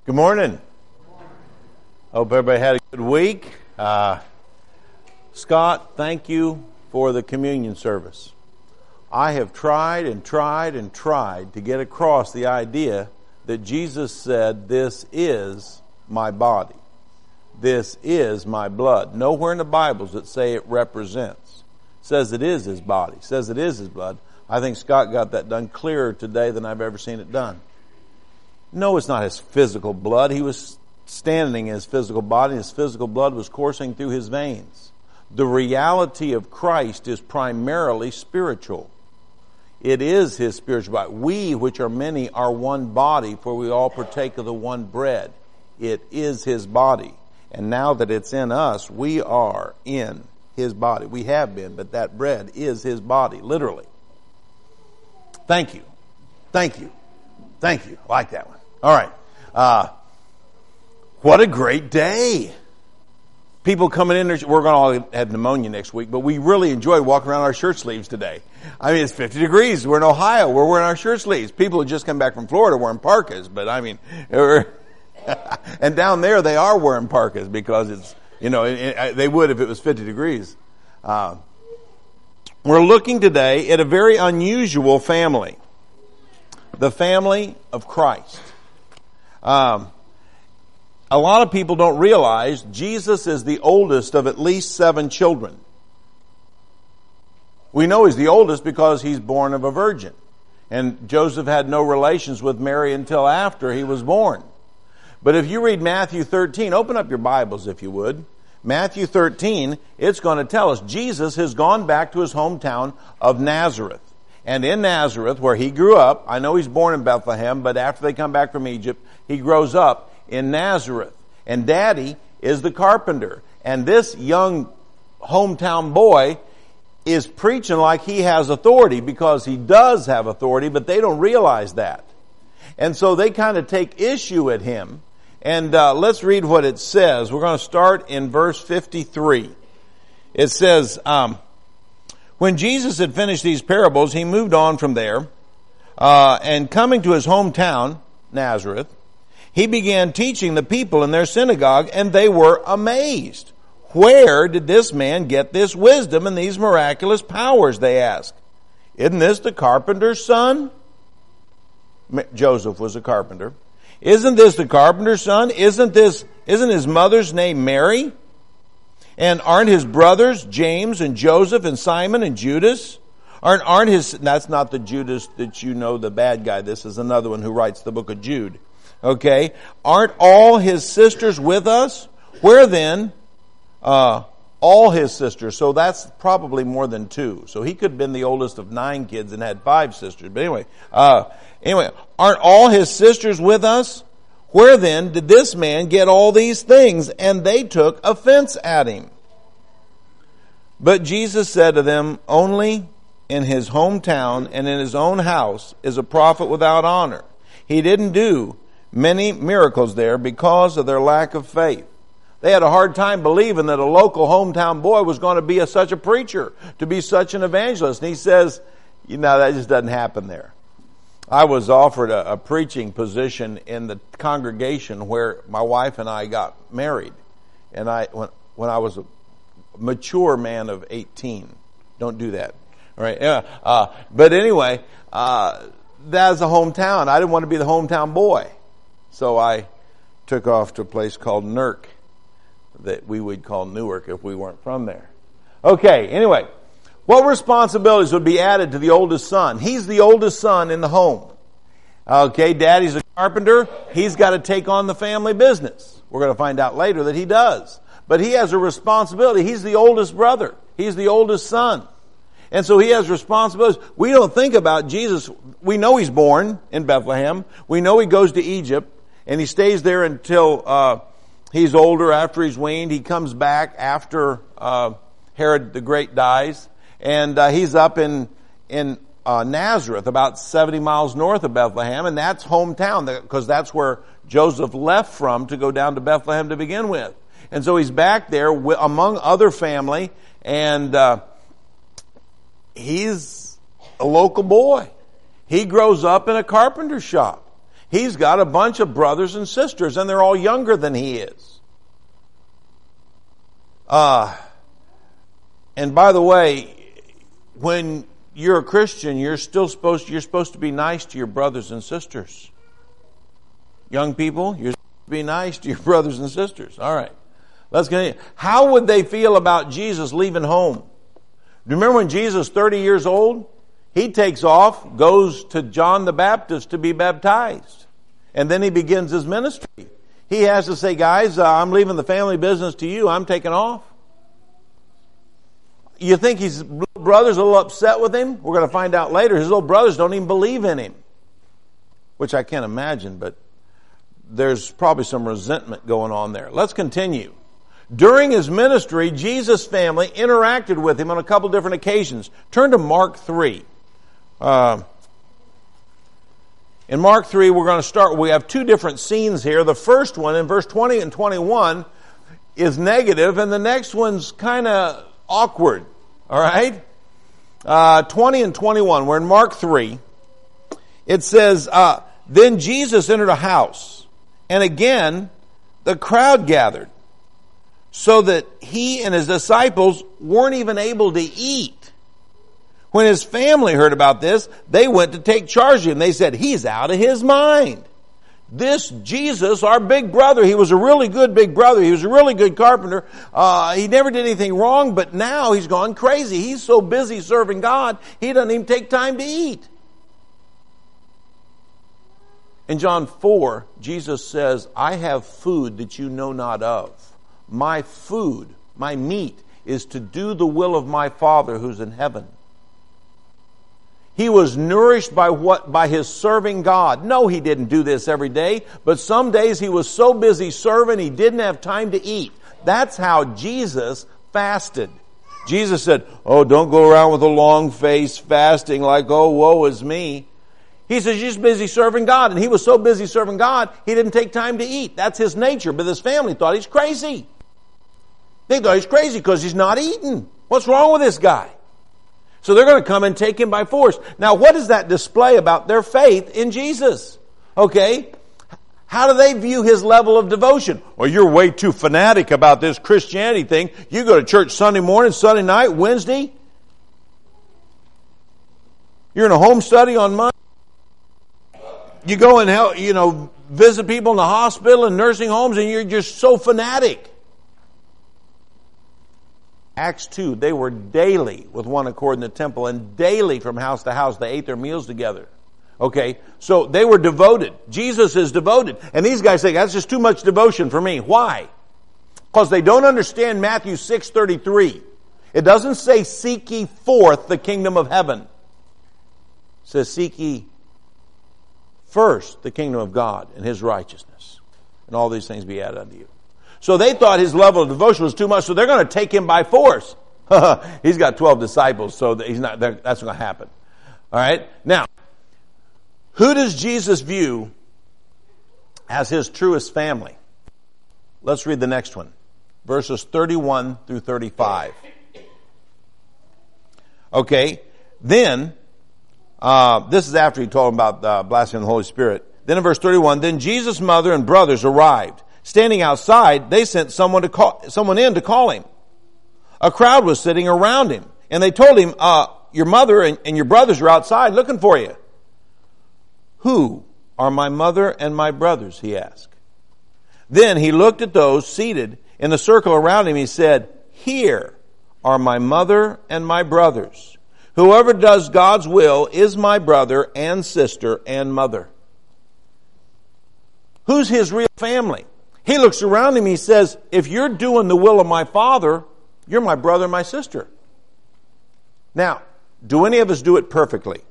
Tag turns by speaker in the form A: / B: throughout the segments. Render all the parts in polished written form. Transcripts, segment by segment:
A: Good morning. Hope everybody had a good week. Scott, thank you for the communion service. I have tried to get across the idea that Jesus said, "This is my body. This is my blood." Nowhere in the Bible does it say it represents. It says it is his body. It says it is his blood. I think Scott got that done clearer today than I've ever seen it done. No, it's not his physical blood. He was standing in his physical body. His physical blood was coursing through his veins. The reality of Christ is primarily spiritual. It is his spiritual body. We, which are many, are one body, for we all partake of the one bread. It is his body. And now that it's in us, we are in his body. We have been, but that bread is his body, literally. Thank you. Thank you. Thank you. I like that one. All right. What a great day. People coming in, we're going to all have pneumonia next week, but we really enjoyed walking around our shirt sleeves today. I mean, it's 50 degrees. We're in Ohio. We're wearing our shirt sleeves. People who just come back from Florida wearing parkas, but I mean, and down there they are wearing parkas because it's, they would if it was 50 degrees. We're looking today at a very unusual family. The family of Christ. A lot of people don't realize Jesus is the oldest of at least 7 children. We know he's the oldest because he's born of a virgin. And Joseph had no relations with Mary until after he was born. But if you read Matthew 13, open up your Bibles if you would. Matthew 13, it's going to tell us Jesus has gone back to his hometown of Nazareth. And in Nazareth, where he grew up, I know he's born in Bethlehem, but after they come back from Egypt, he grows up in Nazareth. And Daddy is the carpenter. And this young hometown boy is preaching like he has authority, because he does have authority, but they don't realize that. And so they kind of take issue at him. And let's read what it says. We're going to start in verse 53. It says, when Jesus had finished these parables, he moved on from there, and coming to his hometown, Nazareth, he began teaching the people in their synagogue, and they were amazed. Where did this man get this wisdom and these miraculous powers, they asked. Isn't this the carpenter's son? Joseph was a carpenter. Isn't this the carpenter's son? Isn't his mother's name Mary? And aren't his brothers James and Joseph and Simon and Judas? That's not the Judas that you know, the bad guy. This is another one who writes the book of Jude. Okay. Aren't all his sisters with us? Where then, all his sisters? So that's probably more than 2. So he could have been the oldest of 9 kids and had 5 sisters. But anyway, aren't all his sisters with us? Where then did this man get all these things? And they took offense at him. But Jesus said to them, only in his hometown and in his own house is a prophet without honor. He didn't do many miracles there because of their lack of faith. They had a hard time believing that a local hometown boy was going to be such a preacher, to be such an evangelist. And he says, that just doesn't happen there. I was offered a preaching position in the congregation where my wife and I got married. And when I was a mature man of 18. Don't do that. All right. But anyway, that's a hometown. I didn't want to be the hometown boy. So I took off to a place called Nurk, that we would call Newark if we weren't from there. Okay, anyway. What responsibilities would be added to the oldest son? He's the oldest son in the home. Okay, Daddy's a carpenter. He's got to take on the family business. We're going to find out later that he does. But he has a responsibility. He's the oldest brother. He's the oldest son. And so he has responsibilities. We don't think about Jesus. We know he's born in Bethlehem. We know he goes to Egypt, and he stays there until he's older, after he's weaned. He comes back after Herod the Great dies. And he's up in Nazareth, about 70 miles north of Bethlehem, and that's hometown, because that's where Joseph left from to go down to Bethlehem to begin with. And so he's back there among other family, and he's a local boy. He grows up in a carpenter shop. He's got a bunch of brothers and sisters, and they're all younger than he is. And by the way, when you're a Christian, you're supposed to be nice to your brothers and sisters. Young people, you're supposed to be nice to your brothers and sisters. All right. Let's continue. How would they feel about Jesus leaving home? Remember when Jesus, 30 years old, he takes off, goes to John the Baptist to be baptized. And then he begins his ministry. He has to say, guys, I'm leaving the family business to you. I'm taking off. You think his little brothers are a little upset with him? We're going to find out later. His little brothers don't even believe in him. Which I can't imagine, but there's probably some resentment going on there. Let's continue. During his ministry, Jesus' family interacted with him on a couple different occasions. Turn to Mark 3. In Mark 3, we're going to start. We have two different scenes here. The first one, in verse 20 and 21, is negative, and the next one's kind of awkward. All right? 20 and 21. We're in Mark 3. It says, Then Jesus entered a house, and again the crowd gathered, so that he and his disciples weren't even able to eat. When his family heard about this, they went to take charge of him. They said, he's out of his mind. This Jesus, our big brother, he was a really good big brother. He was a really good carpenter. He never did anything wrong, but now he's gone crazy. He's so busy serving God, he doesn't even take time to eat. In John 4, Jesus says, I have food that you know not of. My food, my meat, is to do the will of my Father who's in heaven. He was nourished by his serving God. No, he didn't do this every day, but some days he was so busy serving he didn't have time to eat. That's how Jesus fasted. Jesus said, oh, don't go around with a long face fasting like, oh, woe is me. He says, you're just busy serving God. And he was so busy serving God, he didn't take time to eat. That's his nature. But his family thought he's crazy. They thought he's crazy because he's not eating. What's wrong with this guy? So they're going to come and take him by force. Now, what does that display about their faith in Jesus? Okay? How do they view his level of devotion? Well, you're way too fanatic about this Christianity thing. You go to church Sunday morning, Sunday night, Wednesday. You're in a home study on Monday. You go and help, visit people in the hospital and nursing homes, and you're just so fanatic. Acts 2, they were daily with one accord in the temple, and daily from house to house they ate their meals together. Okay, so they were devoted. Jesus is devoted. And these guys say, that's just too much devotion for me. Why? Because they don't understand Matthew 6:33. It doesn't say, seek ye forth the kingdom of heaven. It says, seek ye first the kingdom of God and his righteousness, and all these things be added unto you. So they thought his level of devotion was too much, so they're going to take him by force. He's got 12 disciples, so that's not going to happen. All right? Now, who does Jesus view as his truest family? Let's read the next one. Verses 31 through 35. Okay, then, this is after he told him about blaspheming the Holy Spirit. Then in verse 31, then Jesus' mother and brothers arrived. Standing outside, they sent someone in to call him. A crowd was sitting around him, and they told him, your mother and your brothers are outside looking for you. Who are my mother and my brothers? He asked. Then he looked at those seated in the circle around him. He said, here are my mother and my brothers. Whoever does God's will is my brother and sister and mother. Who's his real family? He looks around him, he says, if you're doing the will of my Father, you're my brother and my sister. Now, do any of us do it perfectly?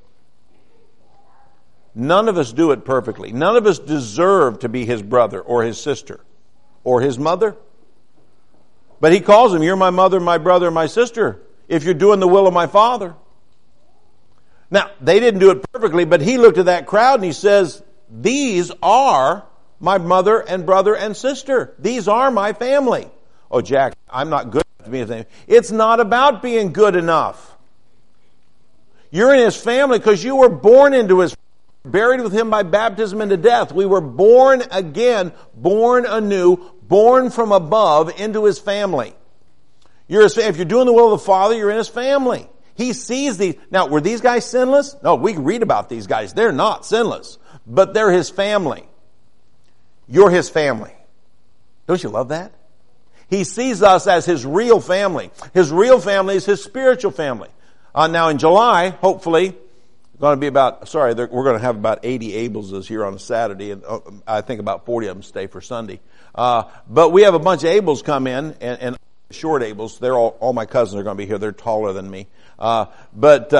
A: None of us do it perfectly. None of us deserve to be his brother or his sister or his mother. But he calls them, you're my mother, my brother, and my sister, if you're doing the will of my Father. Now, they didn't do it perfectly, but he looked at that crowd and he says, these are my mother and brother and sister. These are my family. Oh, Jack, I'm not good enough to be in his family. It's not about being good enough. You're in his family because you were born into his family. buried with him by baptism into death. We were born again, born anew, born from above into his family. If you're doing the will of the Father, you're in his family. He sees these. Now, were these guys sinless? No, we can read about these guys. They're not sinless, but they're his family. You're his family. Don't you love that? He sees us as his real family. His real family is his spiritual family. Now in July, hopefully, we're going to have about 80 Abelses here on a Saturday, and I think about 40 of them stay for Sunday. But we have a bunch of Abels come in, and short Abels. They're all my cousins are going to be here. They're taller than me. But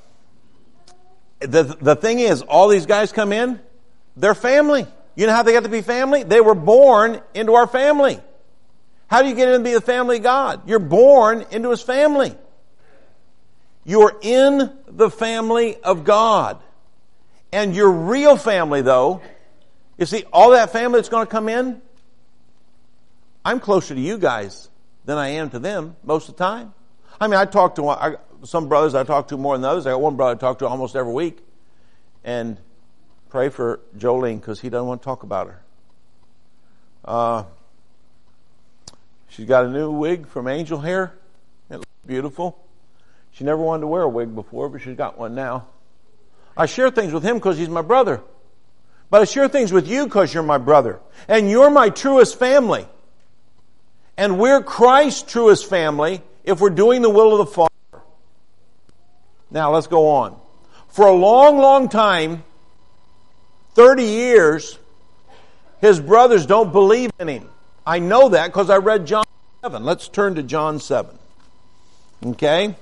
A: the thing is, all these guys come in, they're family. You know how they got to be family? They were born into our family. How do you get in to be the family of God? You're born into his family. You're in the family of God. And your real family, though, you see, all that family that's going to come in, I'm closer to you guys than I am to them most of the time. I mean, I talk to some brothers I talk to more than others. I got one brother I talk to almost every week. And pray for Jolene because he doesn't want to talk about her. She's got a new wig from Angel Hair. It looks beautiful. She never wanted to wear a wig before, but she's got one now. I share things with him because he's my brother. But I share things with you because you're my brother. And you're my truest family. And we're Christ's truest family if we're doing the will of the Father. Now, let's go on. For a long, long time, 30 years, his brothers don't believe in him. I know that because I read John 7. Let's turn to John 7. Okay?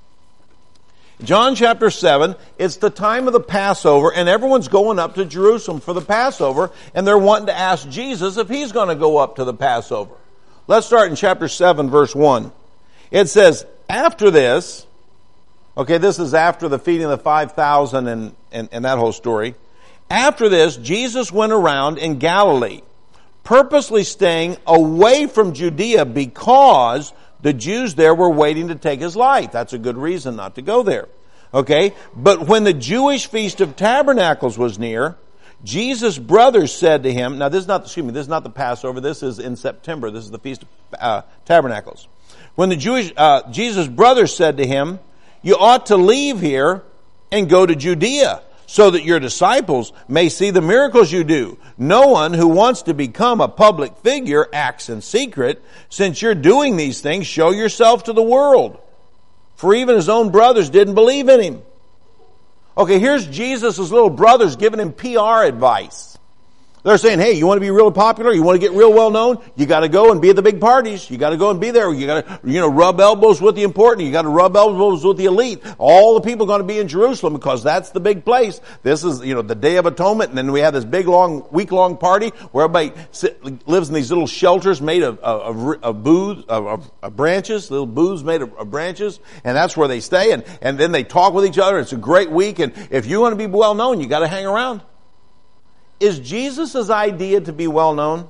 A: John chapter 7, it's the time of the Passover, and everyone's going up to Jerusalem for the Passover, and they're wanting to ask Jesus if he's going to go up to the Passover. Let's start in chapter 7, verse 1. It says, after this, okay, this is after the feeding of the 5,000 and that whole story. After this, Jesus went around in Galilee, purposely staying away from Judea because the Jews there were waiting to take his life. That's a good reason not to go there. Okay? But when the Jewish Feast of Tabernacles was near, Jesus' brothers said to him, now this is not the Passover, this is in September, this is the Feast of Tabernacles. When the Jesus' brothers said to him, you ought to leave here and go to Judea, so that your disciples may see the miracles you do. No one who wants to become a public figure acts in secret. Since you're doing these things, show yourself to the world. For even his own brothers didn't believe in him. Okay, here's Jesus' little brothers giving him PR advice. They're saying, hey, you want to be real popular? You want to get real well known? You got to go and be at the big parties. You got to go and be there. You got to, rub elbows with the important. You got to rub elbows with the elite. All the people are going to be in Jerusalem because that's the big place. This is, the Day of Atonement. And then we have this big, week-long party where everybody lives in these little shelters made of booths, of branches, little booths made of branches. And that's where they stay. And then they talk with each other. It's a great week. And if you want to be well known, you got to hang around. Is Jesus' idea to be well known?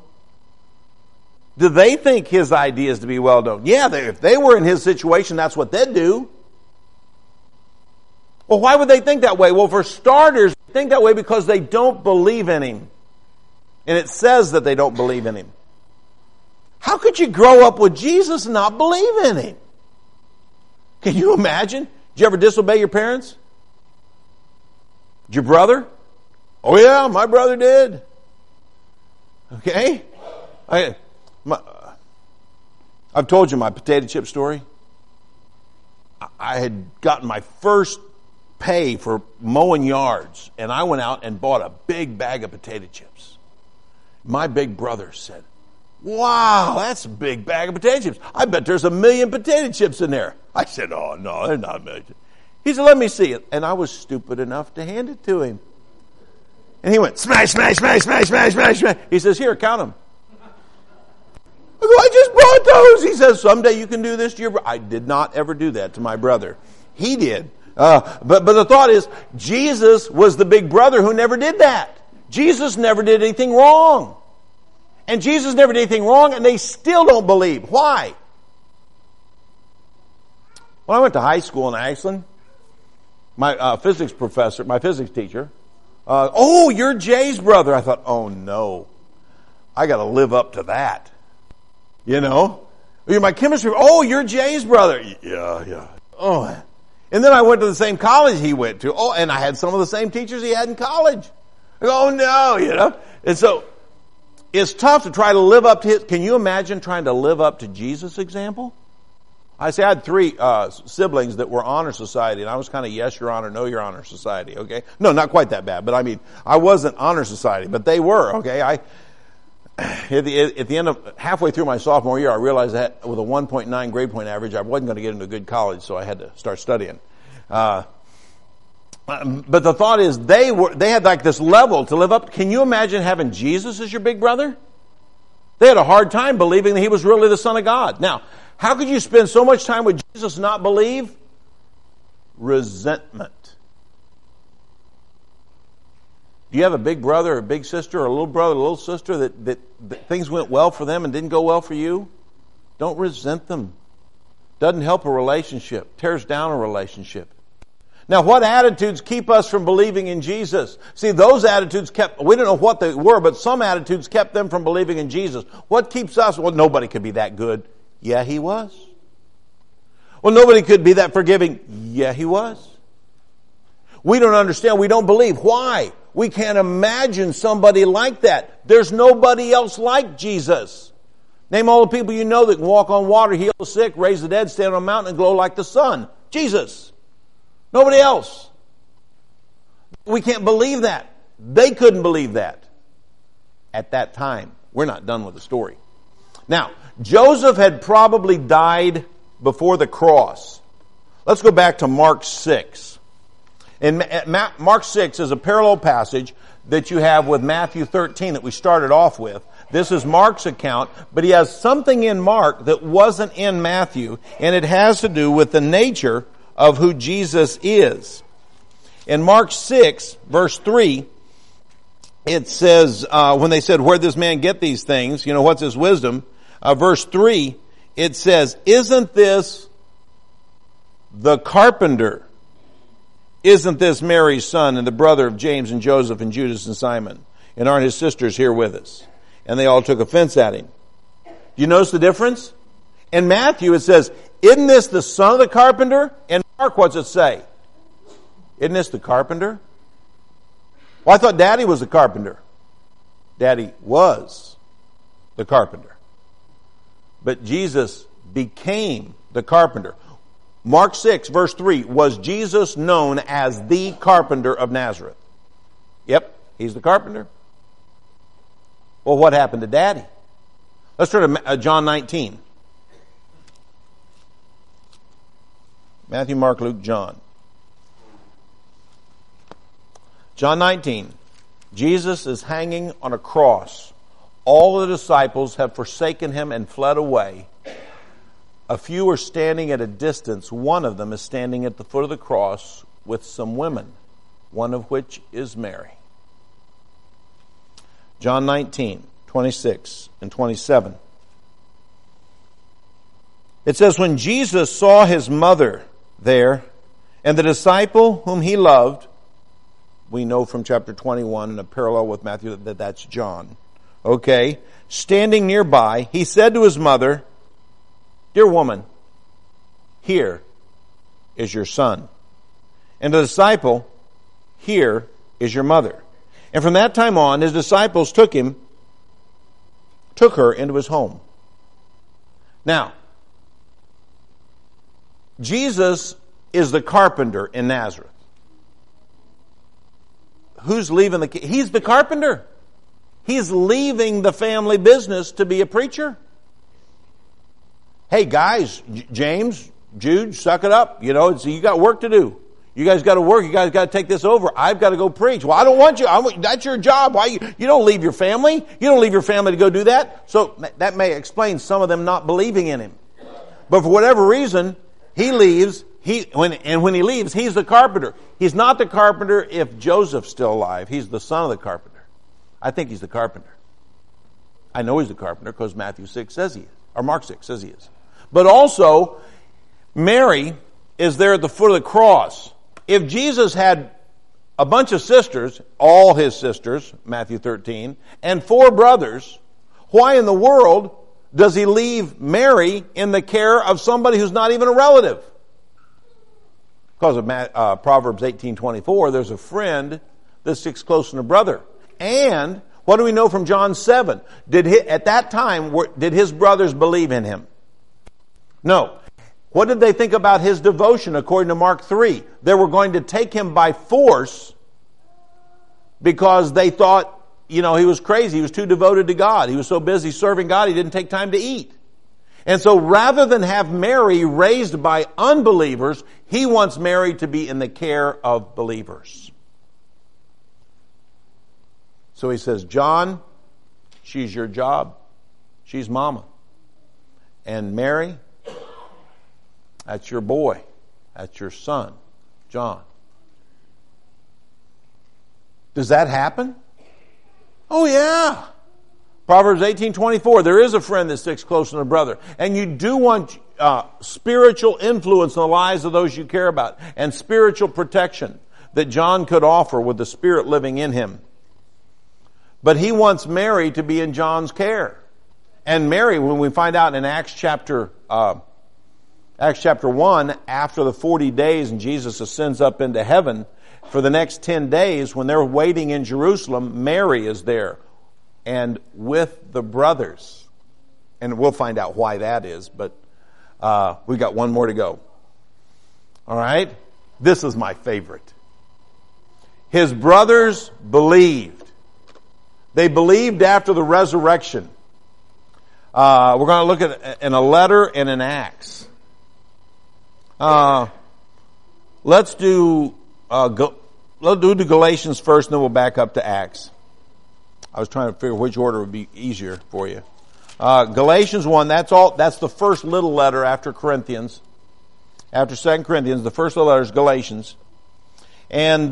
A: Do they think his idea is to be well known? Yeah, if they were in his situation, that's what they'd do. Well, why would they think that way? Well, for starters, they think that way because they don't believe in him. And it says that they don't believe in him. How could you grow up with Jesus and not believe in him? Can you imagine? Did you ever disobey your parents? Did your brother? Oh yeah, my brother did. Okay? I've told you my potato chip story. I had gotten my first pay for mowing yards, and I went out and bought a big bag of potato chips. My big brother said, wow, that's a big bag of potato chips. I bet there's 1 million potato chips in there. I said, oh no, they're not 1 million. He said, let me see it. And I was stupid enough to hand it to him. And he went, smash, smash, smash, smash, smash, smash, smash. He says, here, count them. I go, I just brought those. He says, someday you can do this to your brother. I did not ever do that to my brother. He did. But the thought is, Jesus was the big brother who never did that. Jesus never did anything wrong. And Jesus never did anything wrong, and they still don't believe. Why? When I went to high school in Ashland, my physics teacher, Oh, you're Jay's brother. I thought, oh no, I got to live up to that. You know? You're my chemistry. Oh, you're Jay's brother. Yeah. Oh. And then I went to the same college he went to. Oh, and I had some of the same teachers he had in college. I go, oh no, you know? And so, it's tough to try to live up to his. Can you imagine trying to live up to Jesus' example? I had 3 siblings that were honor society, and I was kind of yes, your honor, no, your honor society, okay? No, not quite that bad, but I mean, I wasn't honor society, but they were, okay? At the end of, halfway through my sophomore year, I realized that with a 1.9 grade point average, I wasn't going to get into a good college, so I had to start studying. But the thought is, they had like this level to live up. Can you imagine having Jesus as your big brother? They had a hard time believing that he was really the Son of God. Now, how could you spend so much time with Jesus and not believe? Resentment. Do you have a big brother or a big sister or a little brother or a little sister that things went well for them and didn't go well for you? Don't resent them. Doesn't help a relationship. Tears down a relationship. Now, what attitudes keep us from believing in Jesus? See, those attitudes we don't know what they were, but some attitudes kept them from believing in Jesus. What keeps us? Well, nobody could be that good. Yeah, he was. Well, nobody could be that forgiving. Yeah, he was. We don't understand. We don't believe. Why? We can't imagine somebody like that. There's nobody else like Jesus. Name all the people you know that can walk on water, heal the sick, raise the dead, stand on a mountain, and glow like the sun. Jesus. Nobody else. We can't believe that. They couldn't believe that at that time. We're not done with the story. Now, Joseph had probably died before the cross. Let's go back to Mark 6. And Mark 6 is a parallel passage that you have with Matthew 13 that we started off with. This is Mark's account, but he has something in Mark that wasn't in Matthew, and it has to do with the nature of who Jesus is. In Mark 6, verse 3, it says, when they said, where'd this man get these things? You know, what's his wisdom? Verse 3, it says, isn't this the carpenter? Isn't this Mary's son and the brother of James and Joseph and Judas and Simon? And aren't his sisters here with us? And they all took offense at him. Do you notice the difference? In Matthew it says, isn't this the son of the carpenter? In Mark, what's it say? Isn't this the carpenter? Well, I thought Daddy was the carpenter. Daddy was the carpenter. But Jesus became the carpenter. Mark 6, verse 3, was Jesus known as the carpenter of Nazareth? Yep, he's the carpenter. Well, what happened to Daddy? Let's turn to John 19. Matthew, Mark, Luke, John. John 19. Jesus is hanging on a cross. All the disciples have forsaken him and fled away. A few are standing at a distance. One of them is standing at the foot of the cross with some women, one of which is Mary. John 19, 26 and 27. It says, when Jesus saw his mother there and the disciple whom he loved, we know from chapter 21 in a parallel with Matthew that that's John. Okay, standing nearby, he said to his mother, dear woman, here is your son. And the disciple, here is your mother. And from that time on, his disciples took her into his home. Now, Jesus is the carpenter in Nazareth. Who's leaving he's the carpenter. He's leaving the family business to be a preacher. Hey guys, James, Jude, suck it up. You know, you got work to do. You guys got to work. You guys got to take this over. I've got to go preach. Well, I don't want you. That's your job. Why you don't leave your family? You don't leave your family to go do that. So that may explain some of them not believing in him. But for whatever reason, he leaves. When he leaves, he's the carpenter. He's not the carpenter if Joseph's still alive. He's the son of the carpenter. I think he's the carpenter. I know he's the carpenter because Matthew 6 says he is, or Mark 6 says he is. But also, Mary is there at the foot of the cross. If Jesus had a bunch of sisters, all his sisters, Matthew 13, and 4 brothers, why in the world does he leave Mary in the care of somebody who's not even a relative? Because of Proverbs 18:24, there's a friend that sticks closer than a brother. And what do we know from John 7? At that time, did his brothers believe in him? No. What did they think about his devotion according to Mark 3? They were going to take him by force because they thought, he was crazy. He was too devoted to God. He was so busy serving God, he didn't take time to eat. And so rather than have Mary raised by unbelievers, he wants Mary to be in the care of believers. So he says, John, she's your job. She's mama. And Mary, that's your boy. That's your son, John. Does that happen? Oh yeah. Proverbs 18:24, there is a friend that sticks closer than a brother. And you do want spiritual influence in the lives of those you care about. And spiritual protection that John could offer with the Spirit living in him. But he wants Mary to be in John's care. And Mary, when we find out in Acts chapter 1, after the 40 days and Jesus ascends up into heaven, for the next 10 days, when they're waiting in Jerusalem, Mary is there and with the brothers. And we'll find out why that is, but we've got one more to go. All right? This is my favorite. His brothers believed. They believed after the resurrection. We're going to look at in a letter and in Acts. Let's do the Galatians first, and then we'll back up to Acts. I was trying to figure which order would be easier for you. Galatians 1, that's the first little letter after Corinthians. After 2 Corinthians, the first little letter is Galatians. And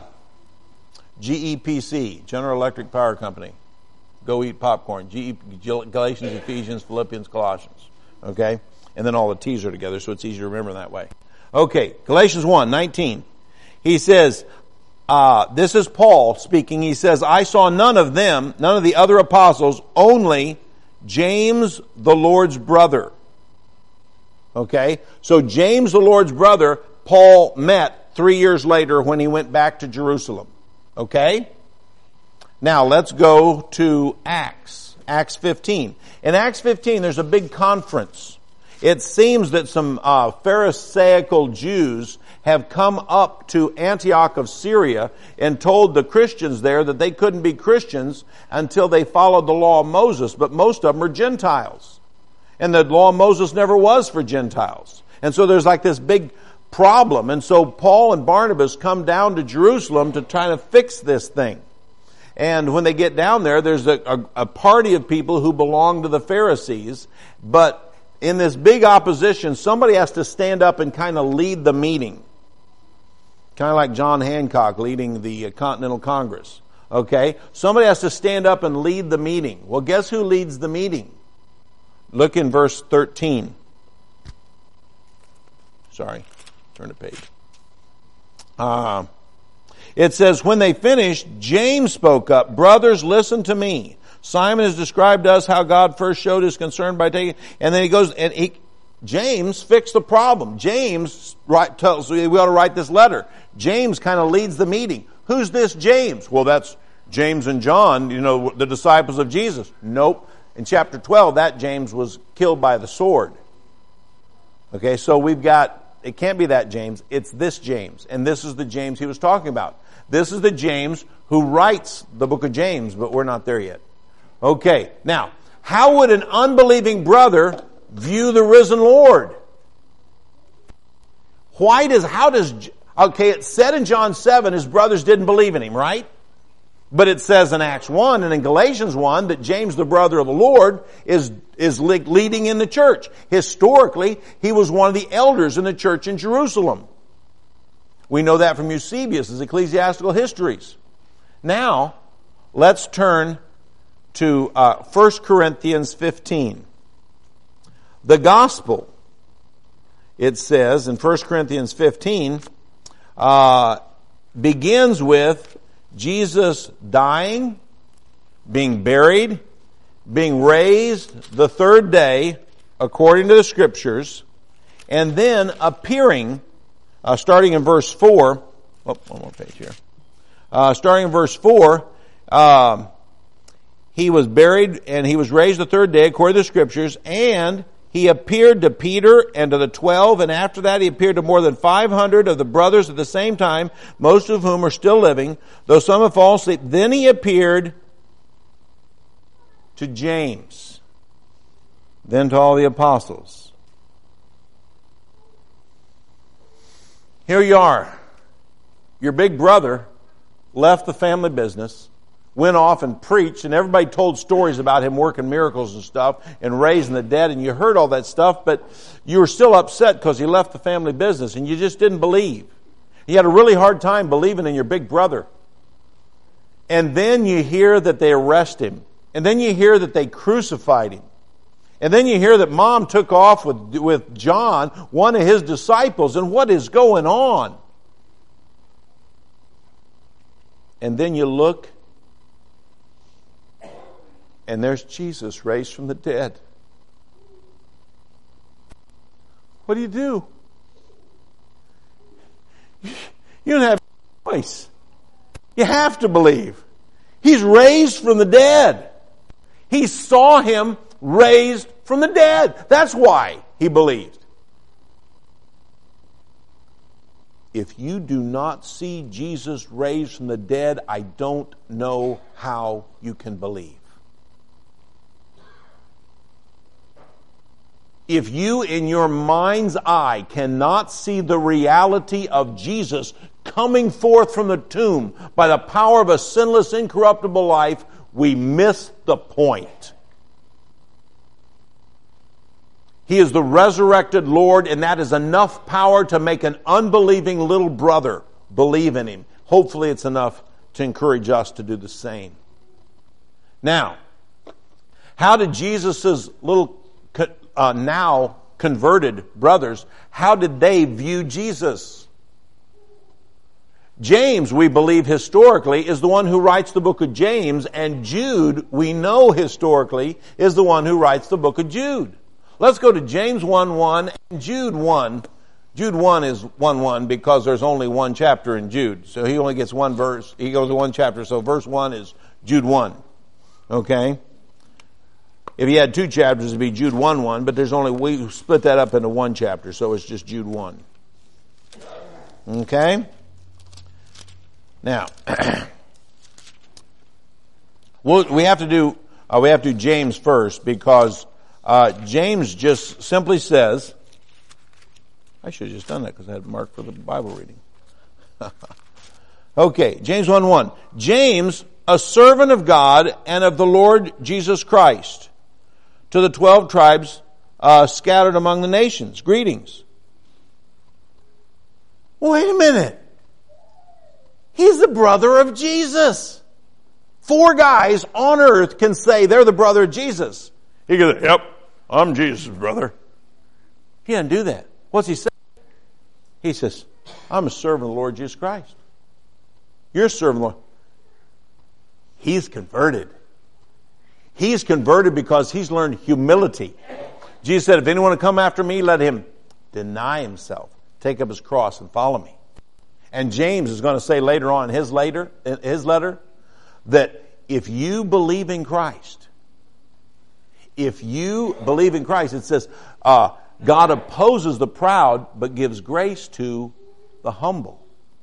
A: GEPC, General Electric Power Company. Go eat popcorn. Galatians, Ephesians, Philippians, Colossians. Okay? And then all the T's are together, so it's easy to remember that way. Okay, Galatians 1:19. He says, this is Paul speaking. He says, I saw none of the other apostles, only James, the Lord's brother. Okay? So James, the Lord's brother, Paul met 3 years later when he went back to Jerusalem. Okay? Now let's go to Acts 15. In Acts 15, there's a big conference. It seems that some Pharisaical Jews have come up to Antioch of Syria and told the Christians there that they couldn't be Christians until they followed the law of Moses, but most of them are Gentiles. And the law of Moses never was for Gentiles. And so there's like this big problem. And so Paul and Barnabas come down to Jerusalem to try to fix this thing. And when they get down there, there's a party of people who belong to the Pharisees, but in this big opposition, somebody has to stand up and kind of lead the meeting. Kind of like John Hancock leading the Continental Congress. Okay? Somebody has to stand up and lead the meeting. Well, guess who leads the meeting? Look in verse 13. Sorry. Turn the page. It says, when they finished, James spoke up. Brothers, listen to me. Simon has described to us how God first showed his concern by taking, and then he goes, and James fixed the problem. James tells we ought to write this letter. James kind of leads the meeting. Who's this James? Well, that's James and John, the disciples of Jesus. Nope. In chapter 12, that James was killed by the sword. Okay, so it can't be that James, it's this James. And this is the James he was talking about. This is the James who writes the book of James, but we're not there yet. Okay, now, how would an unbelieving brother view the risen Lord? It said in John 7 his brothers didn't believe in him, right? But it says in Acts 1 and in Galatians 1 that James, the brother of the Lord, is leading in the church. Historically, he was one of the elders in the church in Jerusalem. We know that from Eusebius' Ecclesiastical Histories. Now, let's turn to 1 Corinthians 15. The gospel, it says in 1 Corinthians 15, begins with Jesus dying, being buried, being raised the third day, according to the Scriptures, and then appearing, starting in verse 4. One more page here. Starting in verse 4, he was buried and he was raised the third day, according to the Scriptures, and he appeared to Peter and to the 12, and after that he appeared to more than 500 of the brothers at the same time, most of whom are still living, though some have fallen asleep. Then he appeared to James, then to all the apostles. Here you are. Your big brother left the family business, went off and preached, and everybody told stories about him working miracles and stuff and raising the dead, and you heard all that stuff, but you were still upset because he left the family business and you just didn't believe. You had a really hard time believing in your big brother. And then you hear that they arrest him. And then you hear that they crucified him. And then you hear that Mom took off with John, one of his disciples, and what is going on? And then you look, and there's Jesus raised from the dead. What do? You don't have a choice. You have to believe. He's raised from the dead. He saw him raised from the dead. That's why he believed. If you do not see Jesus raised from the dead, I don't know how you can believe. If you, in your mind's eye, cannot see the reality of Jesus coming forth from the tomb by the power of a sinless, incorruptible life, we miss the point. He is the resurrected Lord, and that is enough power to make an unbelieving little brother believe in Him. Hopefully it's enough to encourage us to do the same. Now, how did Jesus' little now converted brothers, how did they view Jesus? James, we believe historically, is the one who writes the book of James, and Jude, we know historically, is the one who writes the book of Jude. Let's go to James 1:1 and Jude 1. Jude 1 is 1:1 because there's only one chapter in Jude. So he only gets one verse. He goes to one chapter. So verse 1 is Jude 1. Okay? If he had two chapters, it'd be Jude 1:1, but we split that up into one chapter, so it's just Jude 1. Okay? Now, we have to do James first because James just simply says, I should have just done that because I had marked for the Bible reading. Okay, James 1:1. James, a servant of God and of the Lord Jesus Christ, to the 12 tribes scattered among the nations. Greetings. Wait a minute. He's the brother of Jesus. 4 guys on earth can say they're the brother of Jesus. He goes, yep, I'm Jesus' brother. He doesn't do that. What's he say? He says, I'm a servant of the Lord Jesus Christ. You're a servant of the Lord. He's converted. He's converted because he's learned humility. Jesus said, if anyone will come after me, let him deny himself, take up his cross, and follow me. And James is going to say later on in his letter that if you believe in Christ, it says, God opposes the proud, but gives grace to the humble.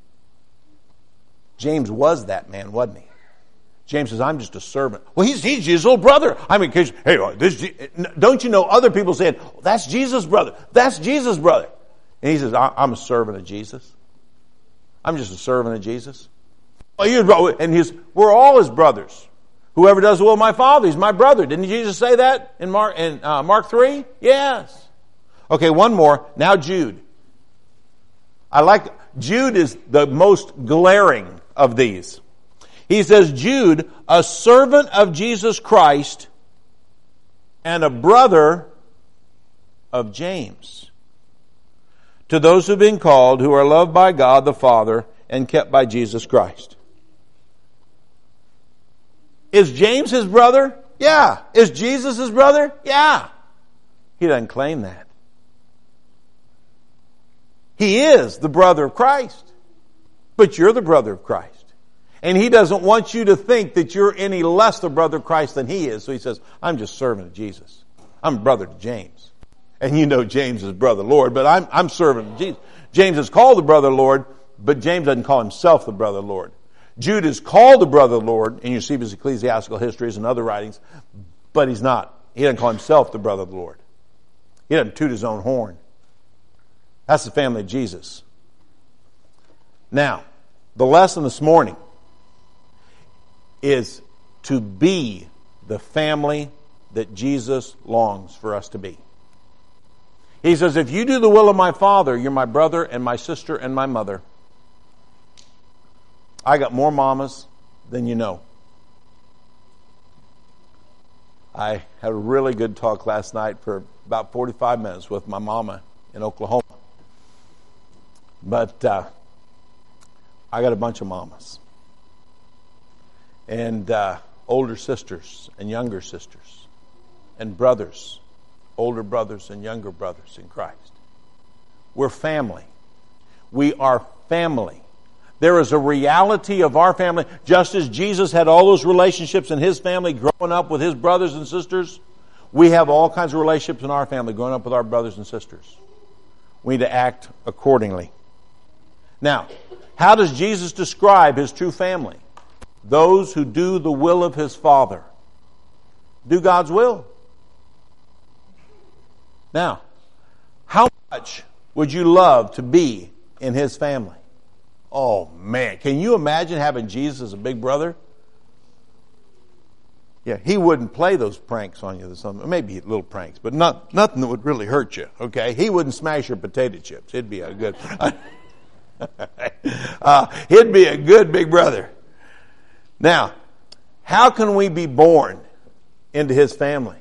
A: James was that man, wasn't he? James says, I'm just a servant. Well, he's Jesus' little brother. I mean, hey, don't you know other people saying, that's Jesus' brother. That's Jesus' brother. And he says, I'm a servant of Jesus. I'm just a servant of Jesus. And we're all his brothers. Whoever does the will of my Father, he's my brother. Didn't Jesus say that in Mark 3? Yes. Okay, one more. Now Jude. Jude is the most glaring of these. He says, Jude, a servant of Jesus Christ and a brother of James. To those who have been called, who are loved by God the Father, and kept by Jesus Christ. Is James his brother? Yeah. Is Jesus his brother? Yeah. He doesn't claim that. He is the brother of Christ. But you're the brother of Christ. And he doesn't want you to think that you're any less the brother of Christ than he is. So he says, I'm just servant of Jesus. I'm a brother to James. And you know James is brother Lord, but I'm servant of Jesus. James is called the brother Lord, but James doesn't call himself the brother Lord. Jude is called the brother Lord in Eusebius' ecclesiastical histories and other writings, but he's not. He doesn't call himself the brother of the Lord. He doesn't toot his own horn. That's the family of Jesus. Now, the lesson this morning is to be the family that Jesus longs for us to be. He says, if you do the will of my Father, you're my brother and my sister and my mother. I got more mamas than you know. I had a really good talk last night for about 45 minutes with my mama in Oklahoma. But I got a bunch of mamas. And older sisters and younger sisters. And brothers. Older brothers and younger brothers in Christ. We're family. We are family. There is a reality of our family. Just as Jesus had all those relationships in his family growing up with his brothers and sisters, we have all kinds of relationships in our family growing up with our brothers and sisters. We need to act accordingly. Now, how does Jesus describe his true family? Those who do the will of his Father. Do God's will. Now, how much would you love to be in his family? Oh man, can you imagine having Jesus as a big brother? Yeah, he wouldn't play those pranks on you. Maybe little pranks, but nothing that would really hurt you, okay? He wouldn't smash your potato chips. He'd be a good... he'd be a good big brother. Now, how can we be born into his family?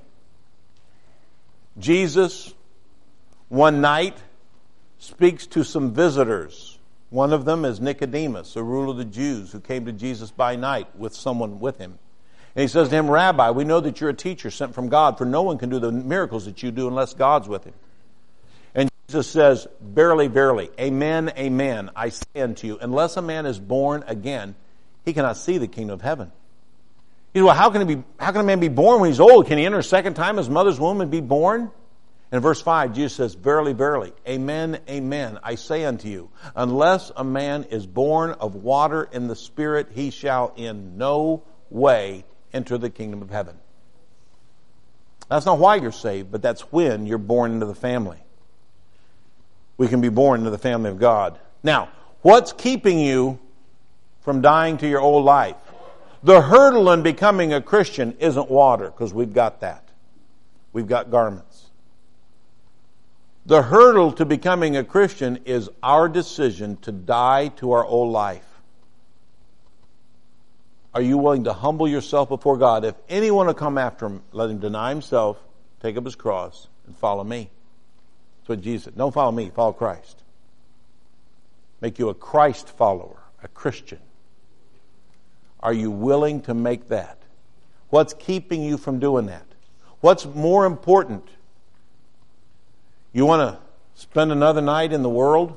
A: Jesus, one night, speaks to some visitors. One of them is Nicodemus, a ruler of the Jews, who came to Jesus by night with someone with him. And he says to him, Rabbi, we know that you're a teacher sent from God, for no one can do the miracles that you do unless God's with him. And Jesus says, Verily, verily, amen, amen, I say unto you, unless a man is born again, he cannot see the kingdom of heaven. He said, well, how can a man be born when he's old? Can he enter a second time his mother's womb and be born? And in verse 5, Jesus says, Verily, verily, amen, amen, I say unto you, unless a man is born of water and the Spirit, he shall in no way enter the kingdom of heaven. That's not why you're saved, but that's when you're born into the family. We can be born into the family of God. Now, what's keeping you from dying to your old life? The hurdle in becoming a Christian isn't water, because we've got that. We've got garments. The hurdle to becoming a Christian is our decision to die to our old life. Are you willing to humble yourself before God? If anyone will come after him, let him deny himself, take up his cross, and follow me. That's what Jesus said. Don't follow me, follow Christ. Make you a Christ follower, a Christian. Are you willing to make that? What's keeping you from doing that? What's more important? You want to spend another night in the world?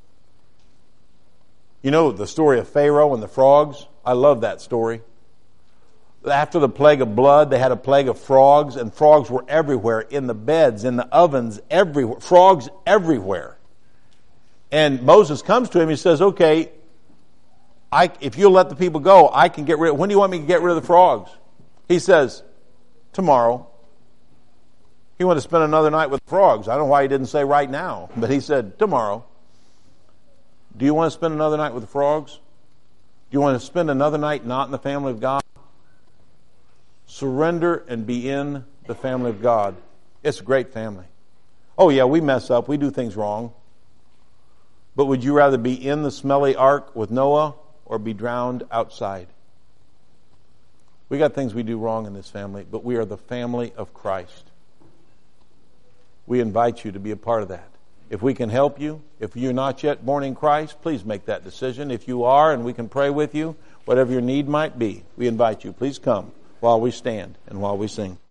A: You know the story of Pharaoh and the frogs? I love that story. After the plague of blood, they had a plague of frogs, and frogs were everywhere, in the beds, in the ovens, everywhere. Frogs everywhere. And Moses comes to him, he says, okay, if you'll let the people go, I can get rid of... When do you want me to get rid of the frogs? He says, tomorrow. He wanted to spend another night with frogs. I don't know why he didn't say right now, but he said, tomorrow. Do you want to spend another night with the frogs? Do you want to spend another night not in the family of God? Surrender and be in the family of God. It's a great family. Oh yeah, we mess up. We do things wrong. But would you rather be in the smelly ark with Noah or be drowned outside? We got things we do wrong in this family, but we are the family of Christ. We invite you to be a part of that. If we can help you, if you're not yet born in Christ, please make that decision. If you are, and we can pray with you, whatever your need might be, we invite you. Please come while we stand and while we sing.